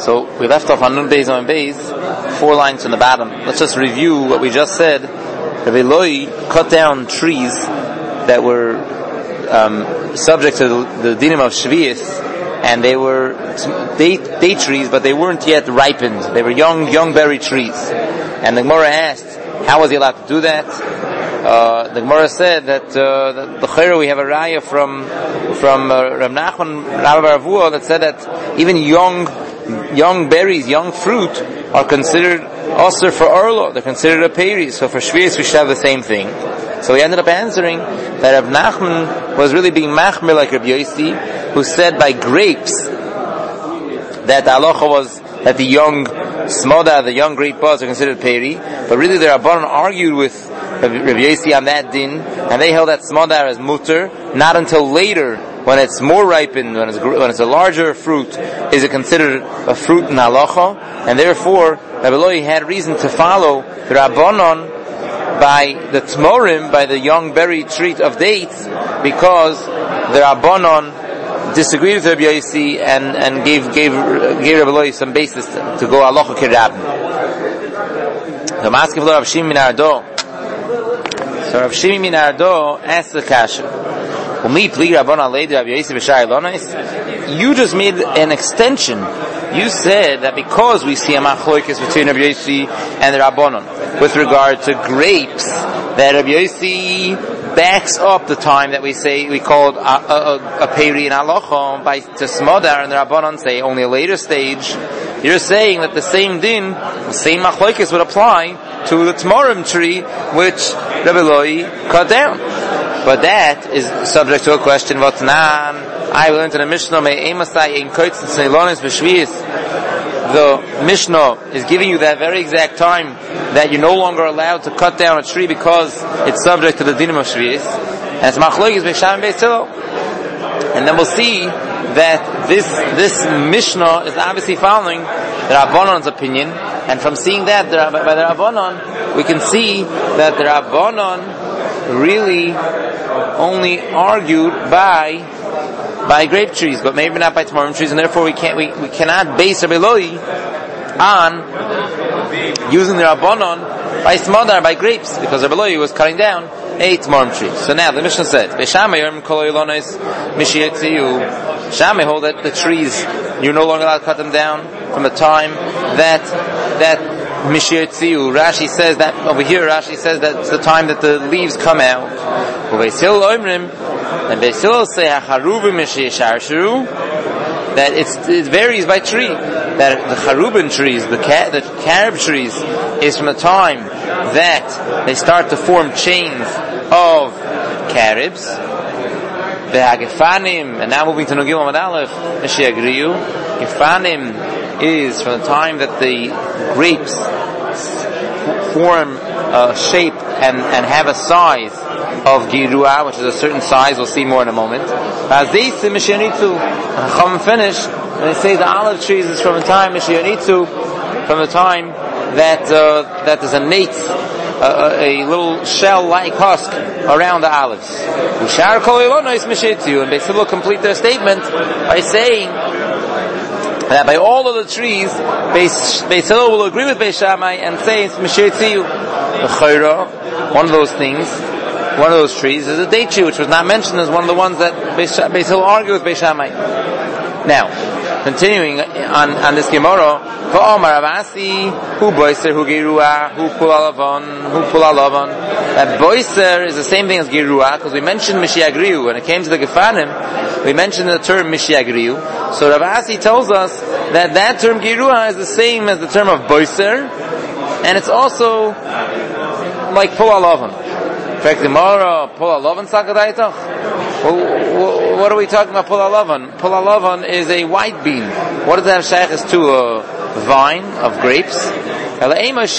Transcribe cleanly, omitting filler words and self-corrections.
So we left off on Nun Beis on Beis, 4 lines from the bottom. Let's just review what we just said. Rabbi Eloi cut down trees that were subject to the dinim of Shvius, and they were date trees, but they weren't yet ripened. They were young berry trees. And the Gemara asked, how was he allowed to do that? The Gemara said that the Chayra, we have a raya from Rav Nachman, Rabbi Bar Avua, that said that even young berries, young fruit, are considered osir for Orlo. They're considered a peri. So for Shvius we should have the same thing. So he ended up answering that Rav Nachman was really being machmir like Rabbi Yossi, who said by grapes that the halacha was that the young smoda, the young grape buds, are considered peri. But really the Rabbanan argued with Rabbi Yossi on that din, and they held that smoda as mutter, not until later, when it's more ripened, when it's a larger fruit, is it considered a fruit in halacha, and therefore Rabbi Eloi had reason to follow the Rabbanon by the tmorim, by the young berry tree of dates, because the Rabbanon disagreed with Rabbi Yossi and gave Rabbi Eloi some basis to go halacha kirabim. So Rav Shimi min Ardo. So Rav Shimi min Ardo asked the kasha. You just made an extension. You said that because we see a machloikis between Rabbi Yossi and the Rabbanon with regard to grapes, that Rabbi Yossi backs up the time that we call it a peri in halacha by tesmodar, and the Rabbanon say only a later stage. You're saying that the same din, the same machloikis would apply to the tmorim tree which Rabbi Eloi cut down. But that is subject to a question. What's nan? I will enter the Mishnah. The Mishnah is giving you that very exact time that you're no longer allowed to cut down a tree because it's subject to the dinim of Shvius. And it's machlokes b'sham and beis Hillel. And then we'll see that this Mishnah is obviously following the Rabbanon's opinion. And from seeing that by the Rabbanon, we can see that the Rabbanon really only argued by grape trees, but maybe not by tamarim trees, and therefore we cannot base Rabbi Eloi on using the Rabbanon by smadar, by grapes, because Rabbi Eloi was cutting down a tamarim tree. So now the Mishnah said, Shammai hold that the trees you're no longer allowed to cut them down from the time that Mishiyotziu. Rashi says that over here. Rashi says that it's the time that the leaves come out. And Beis Hillel say that it varies by tree. That the charubin trees, the carob trees, is from the time that they start to form chains of carobs. The Gefanim, and now moving to Nugil Amad Aleph, Mishiyagriyu. Gefanim is from the time that the grapes form a shape and have a size of Girua, which is a certain size, we'll see more in a moment. As they say Mishiyanitu, Chacham finished, and they say the olive trees is from the time Mishiyanitu, from the time that there's a nate, a little shell-like husk around the olives. And Beis Hillel complete their statement by saying that by all of the trees, Beis Hillel will agree with Beis Shammai and say it's Mishiyotziu. The Chayra, one of those things, one of those trees is a date tree, which was not mentioned as one of the ones that Beis Hillel argued with Beis Shammai. Now, continuing on this Gemara, V'omar Avasi, hu boiser, hu gerua, hu pul alavan. That boiser is the same thing as gerua, because we mentioned Mishiyagriu. When it came to the Gefanim, we mentioned the term Mishiyagriu. So Rav Asi tells us that term gerua is the same as the term of boiser, and it's also like pul alavan. In fact, Gemara, pul alavan sakadaitach. What are we talking about? Pul alavan. Pul alavan is a white bean. What does that have shaykhs to? A vine of grapes. It's